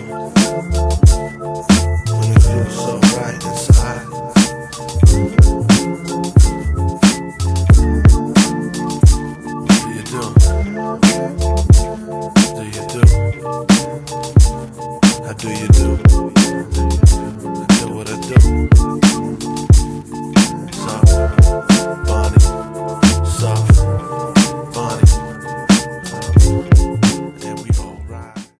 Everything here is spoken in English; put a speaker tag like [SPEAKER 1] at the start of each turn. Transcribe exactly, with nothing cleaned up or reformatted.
[SPEAKER 1] when it feels so right inside. Do you do? Do you do? How do you do? I do what I do.